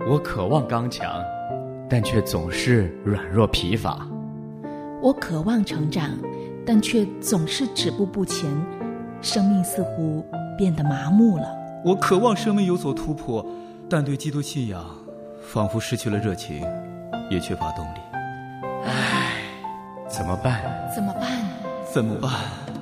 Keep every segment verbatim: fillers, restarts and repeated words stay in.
我渴望刚强，但却总是软弱疲乏。 我渴望成长，但却总是止步不前，生命似乎变得麻木了。 我渴望生命有所突破，但对基督信仰仿佛失去了热情，也缺乏动力。 唉，怎么办？ 怎么办？ 怎么办？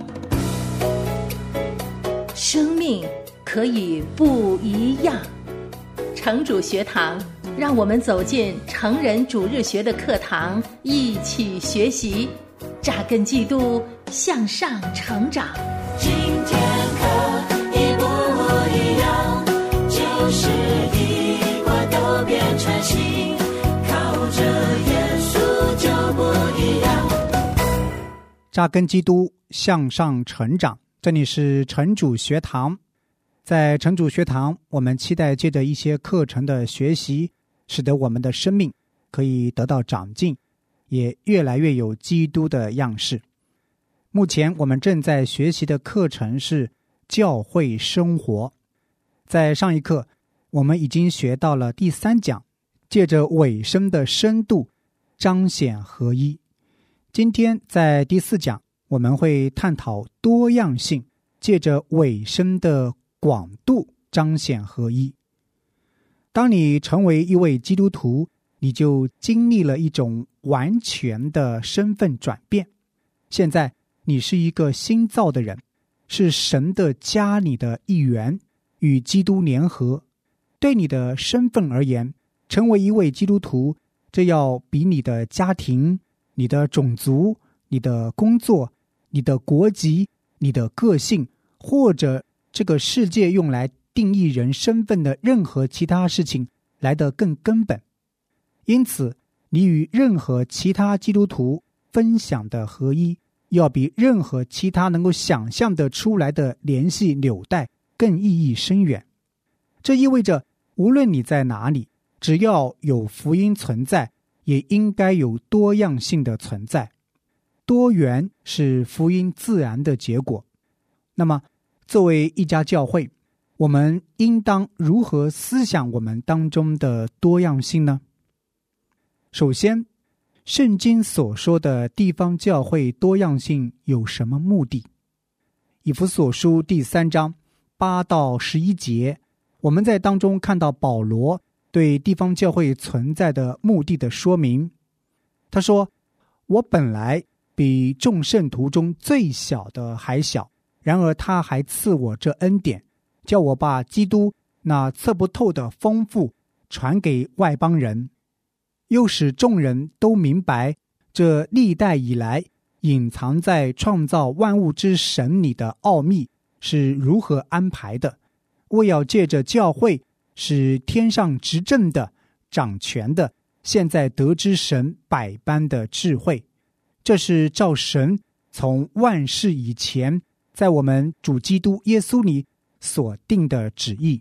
生命可以不一样。城主学堂，让我们走进成人主日学的课堂，一起学习，扎根基督，向上成长。 今天可以不一样，就是一块都变成新，靠着耶稣就不一样。 扎根基督，向上成长。这里是城主学堂。在城主学堂，我们期待借着一些课程的学习，使得我们的生命可以得到长进，也越来越有基督的样式。目前我们正在学习的课程是教会生活。在上一课，我们已经学到了第三讲，借着尾声的深度彰显合一。今天在第四讲，我们会探讨多样性，借着尾声的广度彰显合一。当你成为一位基督徒，你就经历了一种完全的身份转变。现在你是一个新造的人，是神的家里的一员，与基督联合。对你的身份而言，成为一位基督徒，这要比你的家庭、你的种族、你的工作、你的国籍、你的个性，或者这个世界用来定义人身份的任何其他事情来得更根本。因此，你与任何其他基督徒分享的合一，要比任何其他能够想象得出来的联系纽带更意义深远。这意味着，无论你在哪里，只要有福音存在，也应该有多样性的存在。多元是福音自然的结果。那么，作为一家教会，我们应当如何思想我们当中的多样性呢？首先，圣经所说的地方教会多样性有什么目的？以弗所书第三章八到十一节，我们在当中看到保罗对地方教会存在的目的的说明。他说，我本来比众圣徒中最小的还小，然而他还赐我这恩典，叫我把基督那测不透的丰富传给外邦人，又使众人都明白这历代以来隐藏在创造万物之神里的奥秘是如何安排的，为要借着教会使天上执政的、掌权的现在得知神百般的智慧。这是照神从万世以前在我们主基督耶稣里所定的旨意。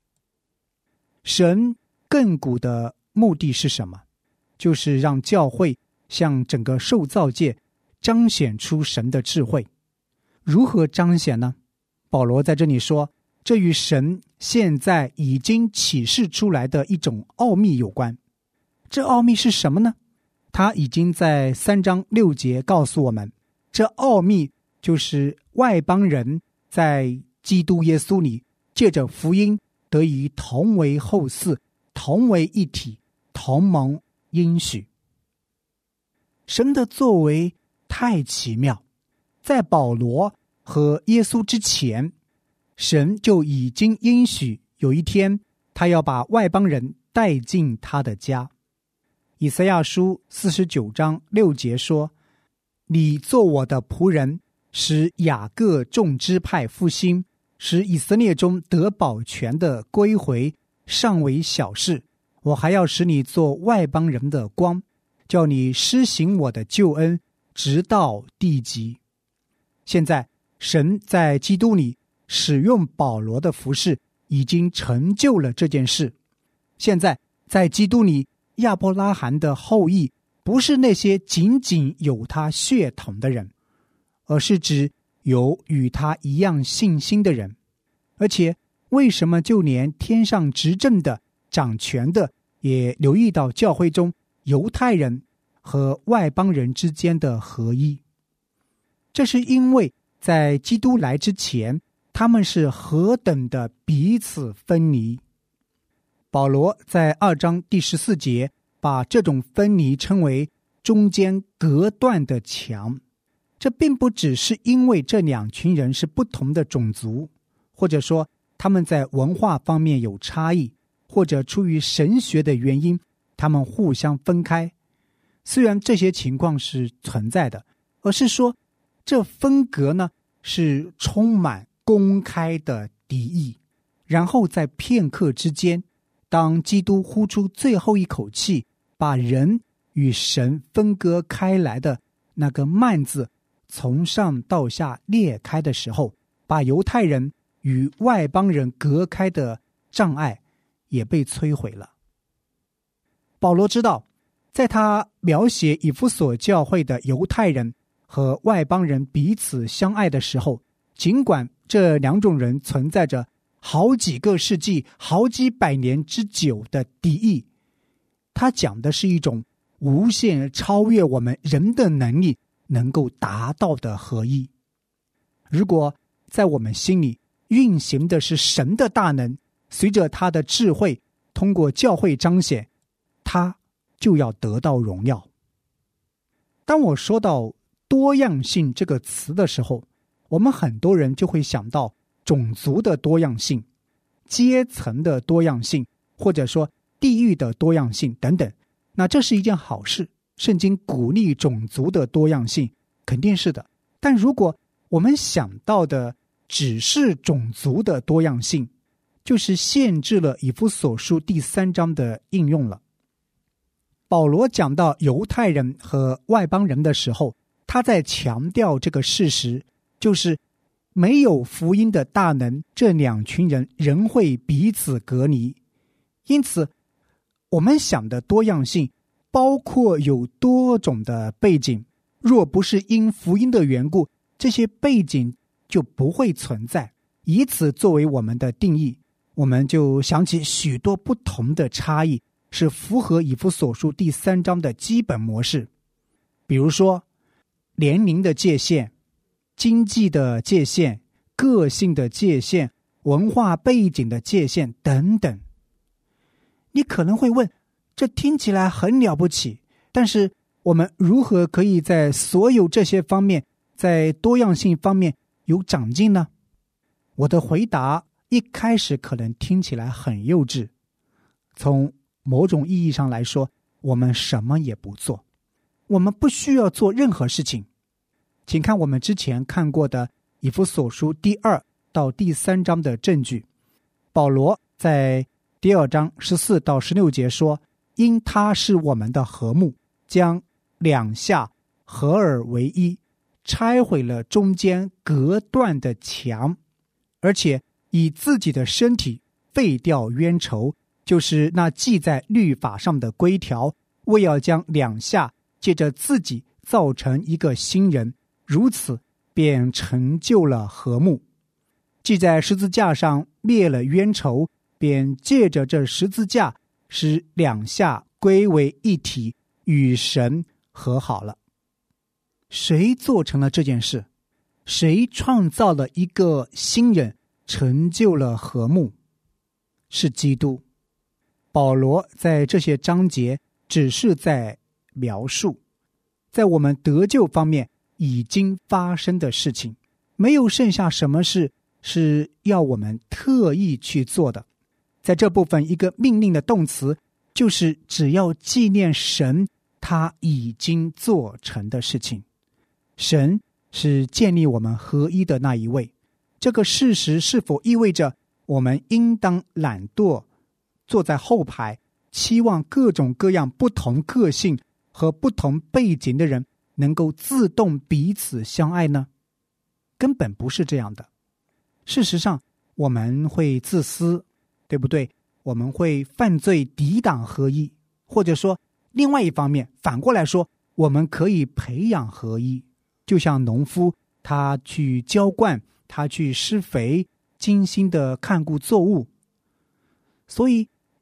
神亘古的目的是什么？就是让教会向整个受造界彰显出神的智慧。如何彰显呢？保罗在这里说，这与神现在已经启示出来的一种奥秘有关。这奥秘是什么呢？他已经在三章六节告诉我们，这奥秘就是外邦人在基督耶稣里借着福音得以同为后嗣，同为一体，同蒙应许。神的作为太奇妙，在保罗和耶稣之前，神就已经应许有一天他要把外邦人带进他的家。以赛亚书四十九章六节说，你做我的仆人，使雅各众支派复兴，使以色列中得保全的归回，尚为小事。我还要使你做外邦人的光，叫你施行我的救恩，直到地极。现在神在基督里使用保罗的服事，已经成就了这件事。现在在基督里，亚伯拉罕的后裔不是那些仅仅有他血统的人，而是指有与他一样信心的人。而且为什么就连天上执政的、掌权的也留意到教会中犹太人和外邦人之间的合一。这是因为在基督来之前，他们是何等的彼此分离。保罗在二章第十四节把这种分离称为中间隔断的墙。这并不只是因为这两群人是不同的种族，或者说他们在文化方面有差异，或者出于神学的原因，他们互相分开。虽然这些情况是存在的，而是说这分隔呢是充满公开的敌意。然后在片刻之间，当基督呼出最后一口气，把人与神分割开来的那个幔子从上到下裂开的时候，把犹太人与外邦人隔开的障碍也被摧毁了。保罗知道，在他描写以弗所教会的犹太人和外邦人彼此相爱的时候，尽管这两种人存在着好几个世纪、好几百年之久的敌意，他讲的是一种无限超越我们人的能力能够达到的合一。如果在我们心里运行的是神的大能，随着他的智慧通过教会彰显，他就要得到荣耀。当我说到多样性这个词的时候，我们很多人就会想到种族的多样性、阶层的多样性，或者说地域的多样性等等。那这是一件好事，圣经鼓励种族的多样性，肯定是的。但如果我们想到的只是种族的多样性，就是限制了以弗所书第三章的应用了。保罗讲到犹太人和外邦人的时候，他在强调这个事实，就是没有福音的大能，这两群人仍会彼此隔离。因此我们想的多样性包括有多种的背景，若不是因福音的缘故，这些背景就不会存在。以此作为我们的定义，我们就想起许多不同的差异是符合以弗所书第三章的基本模式。比如说年龄的界限、经济的界限、个性的界限、文化背景的界限等等。你可能会问，这听起来很了不起，但是我们如何可以在所有这些方面，在多样性方面有长进呢？我的回答一开始可能听起来很幼稚。从某种意义上来说，我们什么也不做，我们不需要做任何事情。请看我们之前看过的以弗所书第二到第三章的证据。保罗在第二章十四到十六节说，因他是我们的和睦，将两下合而为一，拆毁了中间隔断的墙，而且以自己的身体废掉冤仇，就是那记在律法上的规条，为要将两下借着自己造成一个新人，如此便成就了和睦。既在十字架上灭了冤仇，便借着这十字架使两下归为一体，与神和好了。谁做成了这件事？谁创造了一个新人，成就了和睦？是基督。保罗在这些章节只是在描述在我们得救方面已经发生的事情，没有剩下什么事是要我们特意去做的。在这部分，一个命令的动词就是只要纪念神他已经做成的事情。神是建立我们合一的那一位，这个事实是否意味着我们应当懒惰，坐在后排，期望各种各样不同个性和不同背景的人能够自动彼此相爱呢？根本不是这样的。事实上，我们会自私，对不对？我们会犯罪抵挡合一，或者说另外一方面，反过来说，我们可以培养合一。就像农夫，他去浇灌，他去施肥，精心的看顾作物。所以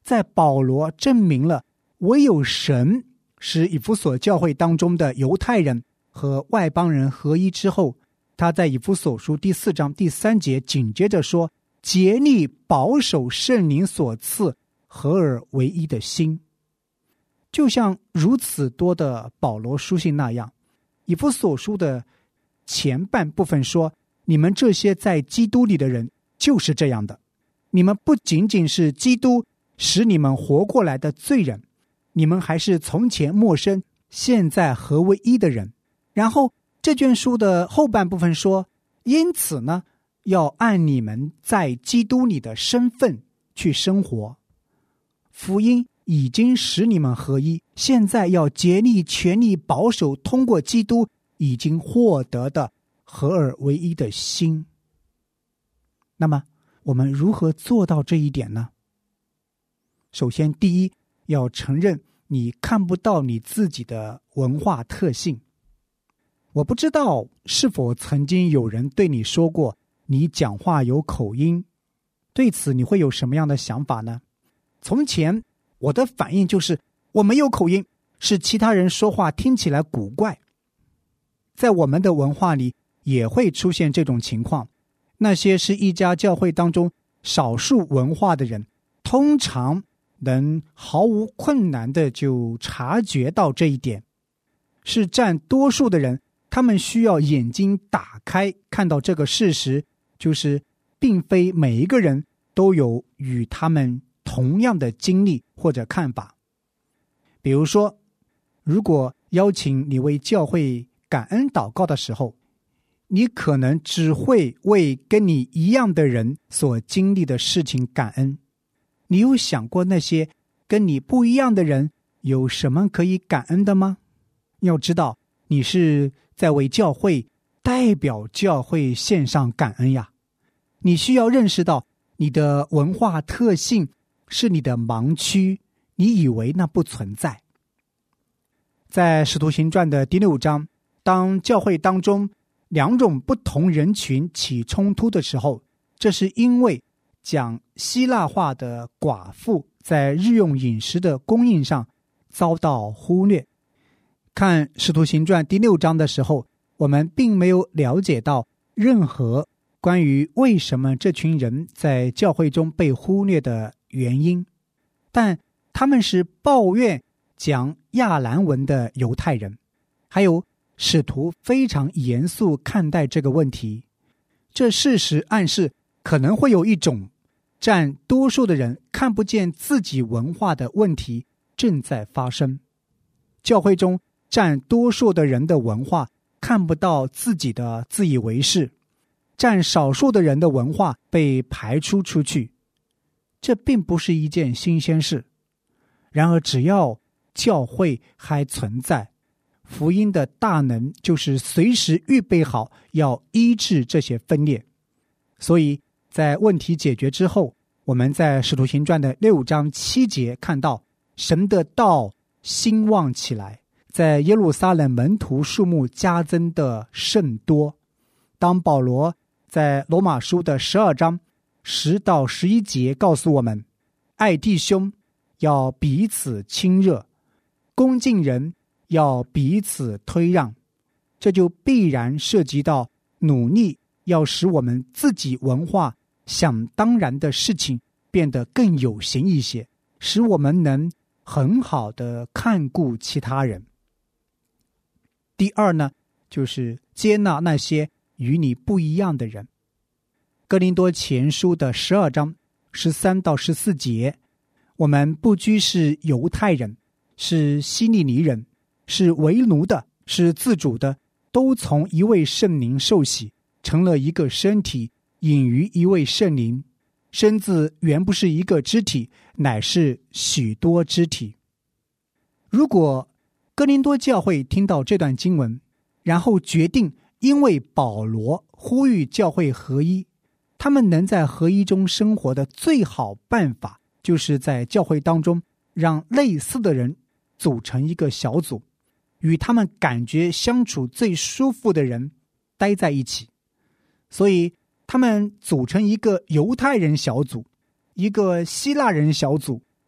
在保罗证明了唯有神使以弗所教会当中的犹太人和外邦人合一之后，他在以弗所书第四章第三节紧接着说，竭力保守圣灵所赐合而为一的心。就像如此多的保罗书信那样，以弗所书的前半部分说，你们这些在基督里的人就是这样的，你们不仅仅是基督使你们活过来的罪人，你们还是从前陌生现在合为一的人。然后这卷书的后半部分说，因此呢，要按你们在基督里的身份去生活。福音已经使你们合一，现在要竭力全力保守通过基督已经获得的合而为一的心。那么我们如何做到这一点呢？首先，第一，要承认你看不到你自己的文化特性。我不知道是否曾经有人对你说过你讲话有口音，对此你会有什么样的想法呢？从前我的反应就是我没有口音，是其他人说话听起来古怪。在我们的文化里也会出现这种情况，那些是一家教会当中少数文化的人，通常能毫无困难的就察觉到这一点。是占多数的人，他们需要眼睛打开看到这个事实，就是并非每一个人都有与他们同样的经历或者看法。比如说，如果邀请你为教会感恩祷告的时候，你可能只会为跟你一样的人所经历的事情感恩。你有想过那些跟你不一样的人有什么可以感恩的吗？要知道，你是在为教会代表教会献上感恩呀。你需要认识到你的文化特性是你的盲区，你以为那不存在。在使徒行传的第六章，当教会当中两种不同人群起冲突的时候，这是因为讲希腊话的寡妇在日用饮食的供应上遭到忽略。看使徒行传第六章的时候，我们并没有了解到任何关于为什么这群人在教会中被忽略的原因，但他们是抱怨讲亚兰文的犹太人，还有使徒非常严肃看待这个问题。这事实暗示可能会有一种占多数的人看不见自己文化的问题正在发生。教会中占多数的人的文化看不到自己的自以为是，占少数的人的文化被排除出去，这并不是一件新鲜事。然而只要教会还存在，福音的大能就是随时预备好要医治这些分裂。所以在问题解决之后，我们在使徒行传的六章七节看到神的道兴旺起来，在耶路撒冷门徒数目加增的甚多。当保罗在罗马书的十二章十到十一节告诉我们，爱弟兄要彼此亲热，恭敬人要彼此推让，这就必然涉及到努力要使我们自己文化想当然的事情变得更有形一些，使我们能很好的看顾其他人。第二呢，就是接纳那些与你不一样的人。哥林多前书的十二章十三到十四节，我们不拘是犹太人，是希利尼人，是为奴的，是自主的，都从一位圣灵受洗，成了一个身体，隐于一位圣灵。身子原不是一个肢体，乃是许多肢体。如果哥林多教会听到这段经文，然后决定因为保罗呼吁教会合一，他们能在合一中生活的最好办法，就是在教会当中让类似的人组成一个小组，与他们感觉相处最舒服的人待在一起。所以他们组成一个犹太人小组，一个希腊人小组，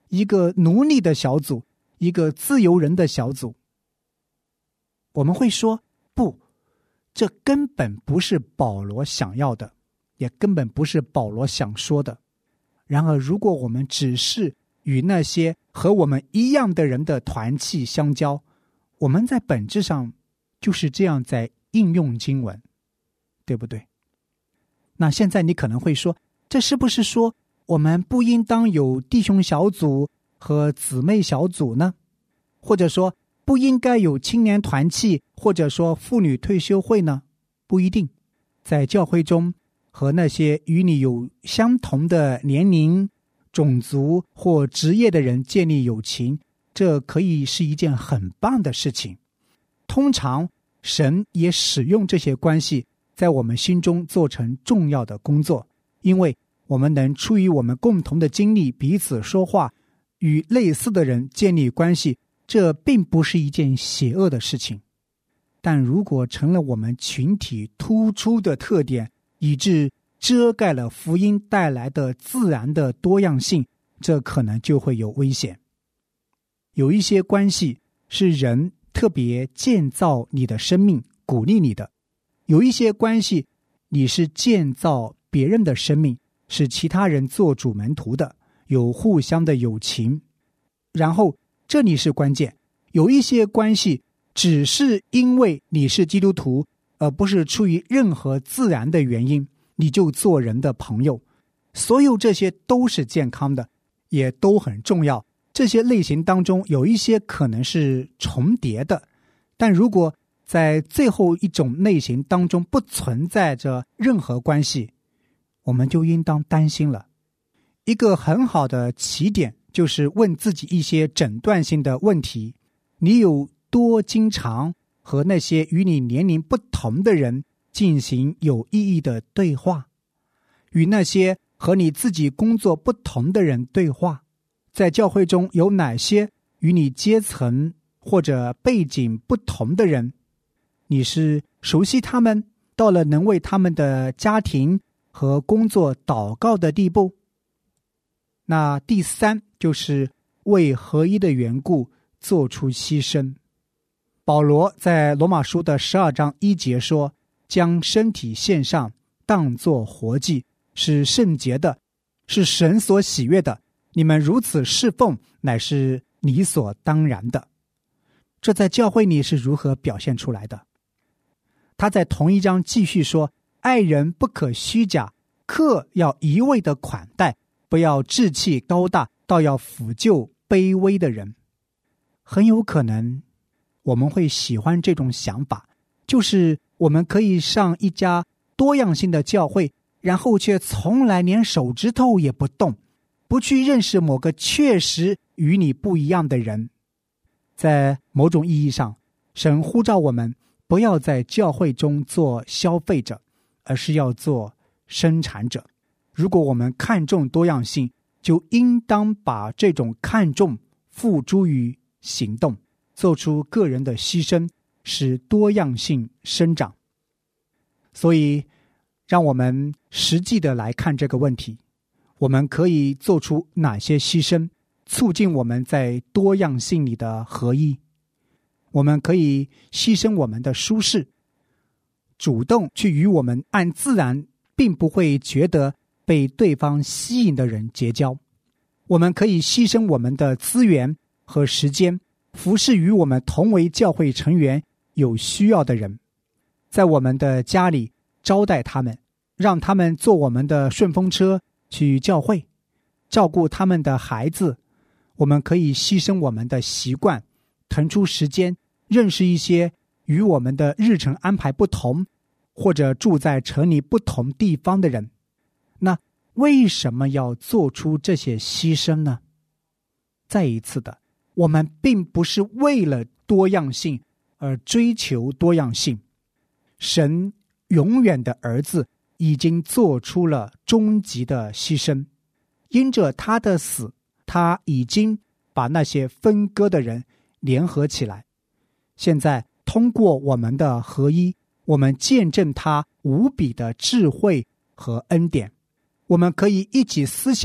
一个奴隶的小组，一个自由人的小组。我们会说，不，这根本不是保罗想要的，也根本不是保罗想说的。然而，如果我们只是与那些和我们一样的人的团契相交，我们在本质上就是这样在应用经文，对不对？那现在你可能会说，这是不是说我们不应当有弟兄小组和姊妹小组呢？或者说不应该有青年团契，或者说妇女退休会呢？不一定。在教会中，和那些与你有相同的年龄、种族或职业的人建立友情，这可以是一件很棒的事情。通常神也使用这些关系在我们心中做成重要的工作，因为我们能出于我们共同的经历彼此说话，与类似的人建立关系，这并不是一件邪恶的事情。但如果成了我们群体突出的特点，以致遮盖了福音带来的自然的多样性，这可能就会有危险。有一些关系是人特别建造你的生命，鼓励你的；有一些关系你是建造别人的生命，使其他人做主门徒的，有互相的友情。然后这里是关键，有一些关系只是因为你是基督徒，而不是出于任何自然的原因，你就做人的朋友。所有这些都是健康的，也都很重要。这些类型当中有一些可能是重叠的，但如果在最后一种类型当中不存在着任何关系，我们就应当担心了。一个很好的起点就是问自己一些诊断性的问题：你有多经常和那些与你年龄不同的人进行有意义的对话？与那些和你自己工作不同的人对话？在教会中有哪些与你阶层或者背景不同的人？你是熟悉他们到了能为他们的家庭和工作祷告的地步？那第三就是为合一的缘故做出牺牲。保罗在罗马书的十二章一节说，将身体献上当作活祭，是圣洁的，是神所喜悦的，你们如此侍奉乃是理所当然的。这在教会里是如何表现出来的？他在同一章继续说，爱人不可虚假，客要一味的款待，不要志气高大，倒要抚救卑微的人。很有可能我们会喜欢这种想法，就是我们可以上一家多样性的教会，然后却从来连手指头也不动，不去认识某个确实与你不一样的人。在某种意义上，神呼召我们不要在教会中做消费者，而是要做生产者。如果我们看重多样性，就应当把这种看重付诸于行动，做出个人的牺牲，使多样性生长。所以让我们实际的来看这个问题，我们可以做出哪些牺牲，促进我们在多样性里的合一？我们可以牺牲我们的舒适，主动去与我们按自然并不会觉得被对方吸引的人结交。我们可以牺牲我们的资源和时间，服侍与我们同为教会成员有需要的人，在我们的家里招待他们，让他们坐我们的顺风车去教会，照顾他们的孩子。我们可以牺牲我们的习惯，腾出时间认识一些与我们的日程安排不同，或者住在城里不同地方的人。那为什么要做出这些牺牲呢？再一次的，我们并不是为了多样性而追求多样性。神永远的儿子已经做出了终极的牺牲，因着他的死，他已经把那些分割的人联合起来。现在通过我们的合一，我们见证他无比的智慧和恩典。我们可以一起思想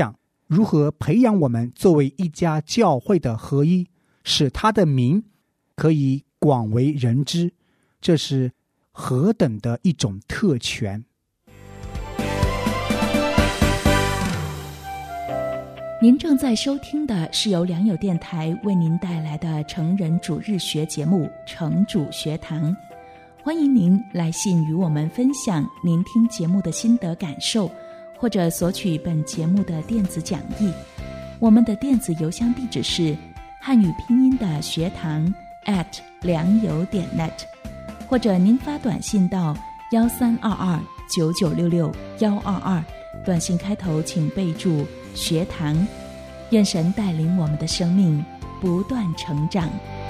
如何培养我们作为一家教会的合一，使他的名可以广为人知，这是何等的一种特权。 您正在收听的是由良友电台为您带来的成人主日学节目《成主学堂》，欢迎您来信与我们分享您听节目的心得感受，或者索取本节目的电子讲义。我们的电子邮箱地址是汉语拼音的学堂 at 良友点 net， 或者您发短信到幺三二二九九六六幺二二，短信开头请备注学堂。愿神带领我们的生命不断成长。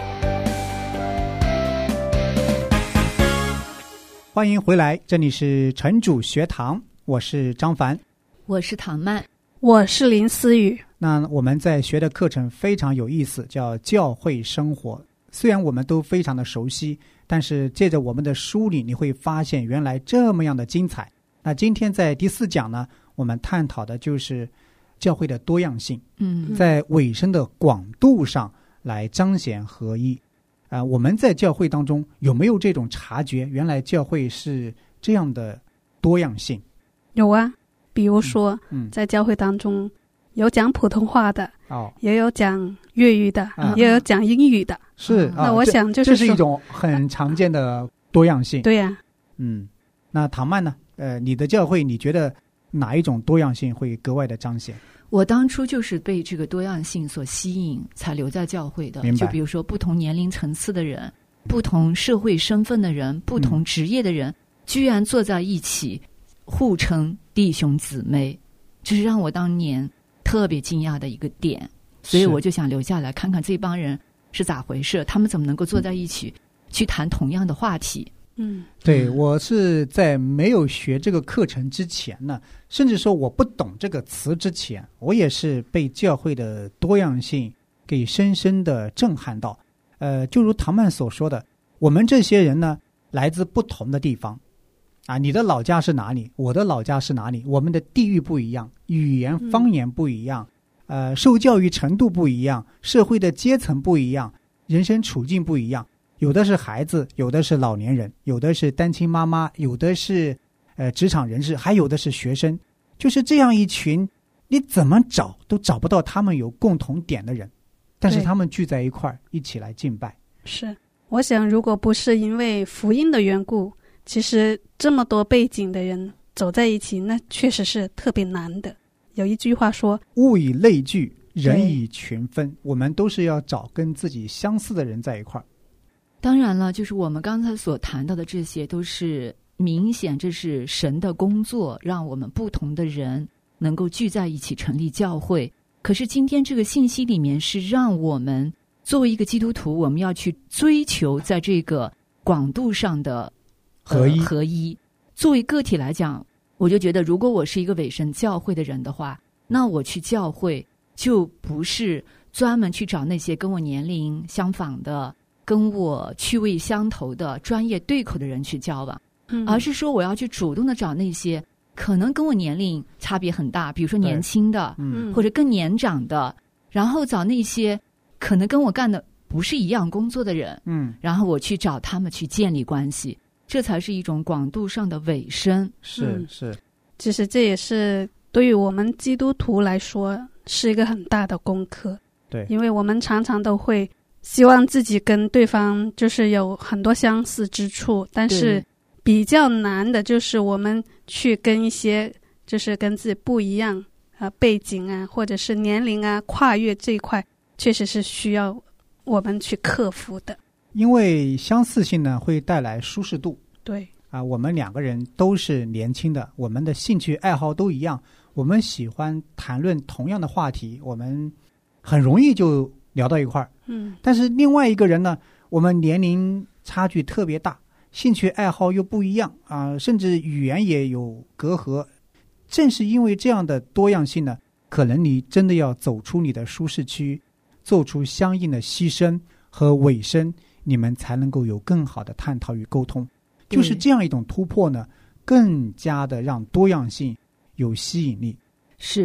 欢迎回来，这里是城主学堂，我是张凡， 我是唐曼， 我是林思雨。 那我们在学的课程非常有意思，叫教会生活。虽然我们都非常的熟悉，但是借着我们的梳理，你会发现原来这么样的精彩。那今天在第四讲呢，我们探讨的就是教会的多样性， 嗯， 在尾声的广度上来彰显合一。啊、呃，我们在教会当中有没有这种察觉？原来教会是这样的多样性。 有啊，比如说， 嗯， 在教会当中有讲普通话的， 哦， 也有讲粤语的， 啊、 也有讲英语的。 是， 那我想就是这是一种很常见的多样性。 对呀、啊， 嗯，那唐曼呢？呃，你的教会你觉得哪一种多样性会格外的彰显？ 我当初就是被这个多样性所吸引，才留在教会的。就比如说不同年龄层次的人，不同社会身份的人，不同职业的人，嗯、居然坐在一起，互称弟兄姊妹，这是让我当年特别惊讶的一个点。所以我就想留下来看看这帮人是咋回事，他们怎么能够坐在一起、嗯、去谈同样的话题。 嗯， 对，我是在没有学这个课程之前呢，甚至说我不懂这个词之前，我也是被教会的多样性给深深的震撼到。呃，就如唐曼所说的，我们这些人呢，来自不同的地方，啊，你的老家是哪里？我的老家是哪里？我们的地域不一样，语言方言不一样，嗯、呃，受教育程度不一样，社会的阶层不一样，人生处境不一样。有的是孩子，有的是老年人，有的是单亲妈妈，有的是呃职场人士，还有的是学生，就是这样一群，你怎么找都找不到他们有共同点的人，但是他们聚在一块儿，一起来敬拜。 是，我想如果不是因为福音的缘故，其实这么多背景的人走在一起，那确实是特别难的。有一句话说， 物以类聚，人以群分，我们都是要找跟自己相似的人在一块儿。 当然了，就是我们刚才所谈到的这些都是明显这是神的工作，让我们不同的人能够聚在一起成立教会。可是今天这个信息里面是让我们作为一个基督徒，我们要去追求在这个广度上的、呃、合一合一。作为个体来讲，我就觉得如果我是一个委身教会的人的话，那我去教会就不是专门去找那些跟我年龄相仿的，跟我趣味相投的专业对口的人去交往、嗯、而是说我要去主动的找那些可能跟我年龄差别很大，比如说年轻的、嗯、或者更年长的，然后找那些可能跟我干的不是一样工作的人，嗯，然后我去找他们去建立关系，这才是一种广度上的委身。 是是， 其实这也是对于我们基督徒来说是一个很大的功课。 对， 因为我们常常都会希望自己跟对方就是有很多相似之处，但是比较难的就是我们去跟一些就是跟自己不一样啊、呃、背景啊或者是年龄啊跨越这一块，确实是需要我们去克服的。 因为相似性呢会带来舒适度。 对啊，我们两个人都是年轻的，我们的兴趣爱好都一样，我们喜欢谈论同样的话题，我们很容易就聊到一块儿。嗯，但是另外一个人呢，我们年龄差距特别大，兴趣爱好又不一样啊、呃，甚至语言也有隔阂。正是因为这样的多样性呢，可能你真的要走出你的舒适区，做出相应的牺牲和委身，你们才能够有更好的探讨与沟通。就是这样一种突破呢，更加的让多样性有吸引力。 是，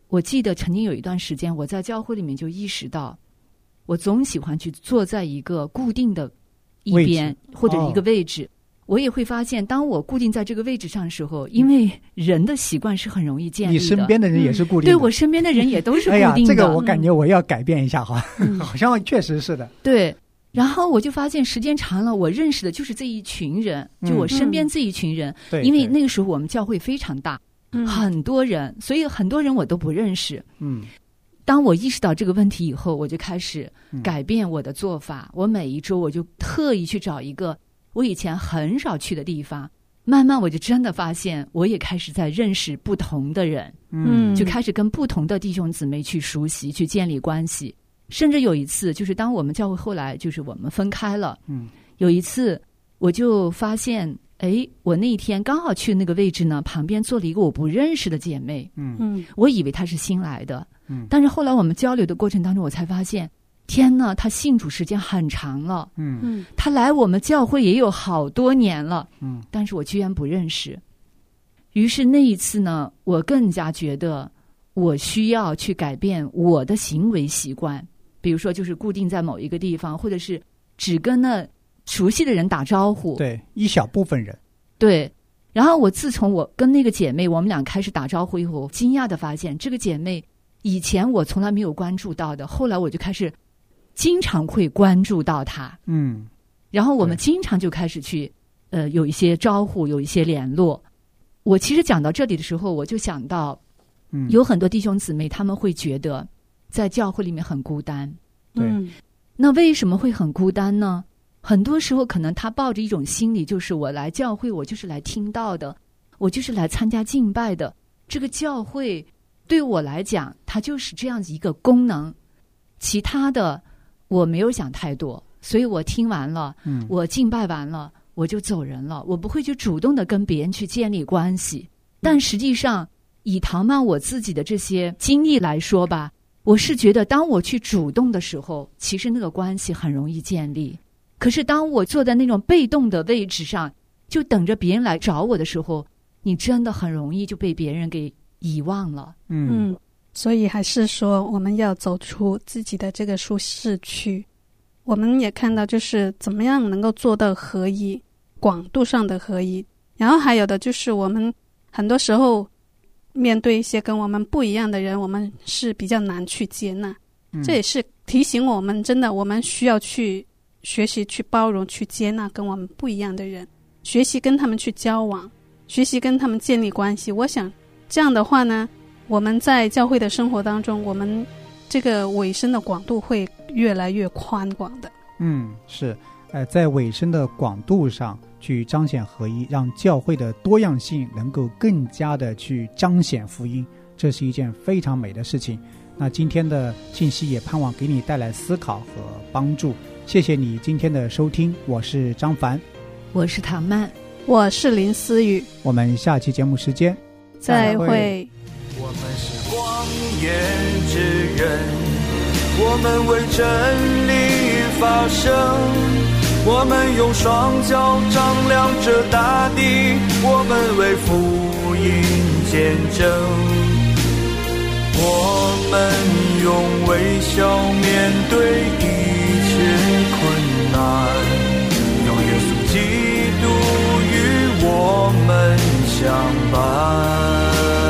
我记得曾经有一段时间，我在教会里面就意识到，我总喜欢去坐在一个固定的一边或者一个位置、哦、我也会发现当我固定在这个位置上的时候，因为人的习惯是很容易建立的， 你身边的人也是固定的、 嗯、对，我身边的人也都是固定的。 哎呀，这个我感觉我要改变一下哈、嗯、好像确实是的。 对，然后我就发现时间长了，我认识的就是这一群人，就我身边这一群人、嗯、因为那个时候我们教会非常大、嗯、很多人，所以很多人我都不认识。嗯，当我意识到这个问题以后，我就开始改变我的做法、嗯、我每一周我就特意去找一个我以前很少去的地方，慢慢我就真的发现我也开始在认识不同的人，嗯，就开始跟不同的弟兄姊妹去熟悉，去建立关系。甚至有一次，就是当我们教会后来就是我们分开了，嗯，有一次我就发现，哎，我那一天刚好去那个位置呢，旁边坐了一个我不认识的姐妹，嗯嗯，我以为她是新来的，嗯，但是后来我们交流的过程当中，我才发现，天哪，她信主时间很长了，嗯嗯，她来我们教会也有好多年了，嗯，但是我居然不认识。于是那一次呢，我更加觉得我需要去改变我的行为习惯。比如说就是固定在某一个地方，或者是只跟那熟悉的人打招呼， 对，一小部分人， 对。然后我自从我跟那个姐妹我们俩开始打招呼以后，我惊讶的发现这个姐妹以前我从来没有关注到的，后来我就开始经常会关注到她，嗯，然后我们经常就开始去呃有一些招呼，有一些联络。我其实讲到这里的时候，我就想到嗯，有很多弟兄姊妹他们会觉得在教会里面很孤单， 对、 嗯，那为什么会很孤单呢？很多时候可能他抱着一种心理，就是我来教会我就是来听道的，我就是来参加敬拜的，这个教会对我来讲它就是这样子一个功能，其他的我没有想太多，所以我听完了、嗯、我敬拜完了我就走人了，我不会去主动的跟别人去建立关系。但实际上以唐曼我自己的这些经历来说吧，我是觉得当我去主动的时候，其实那个关系很容易建立。可是当我坐在那种被动的位置上，就等着别人来找我的时候，你真的很容易就被别人给遗忘了。 嗯嗯，所以还是说我们要走出自己的这个舒适区。我们也看到就是怎么样能够做到合一，广度上的合一。然后还有的就是我们很多时候面对一些跟我们不一样的人，我们是比较难去接纳、嗯、这也是提醒我们真的我们需要去学习去包容去接纳跟我们不一样的人，学习跟他们去交往，学习跟他们建立关系。我想这样的话呢，我们在教会的生活当中，我们这个尾声的广度会越来越宽广的。 嗯，是呃，在尾声的广度上去彰显合一，让教会的多样性能够更加的去彰显福音，这是一件非常美的事情。那今天的信息也盼望给你带来思考和帮助。谢谢你今天的收听，我是张凡， 我是唐曼， 我是林思雨， 我们下期节目时间再会。 我们是光颜之人，我们为真理发声，我们用双脚丈量着大地，我们为福音见证，我们用微笑面对一切困难，有耶稣基督与我们相伴。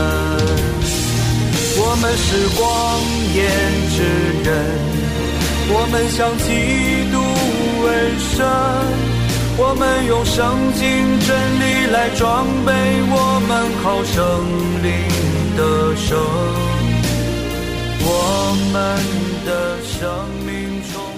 我们是光颜之人，我们向基督为生，我们用圣经真理来装备我们靠圣灵的生，我们的生命中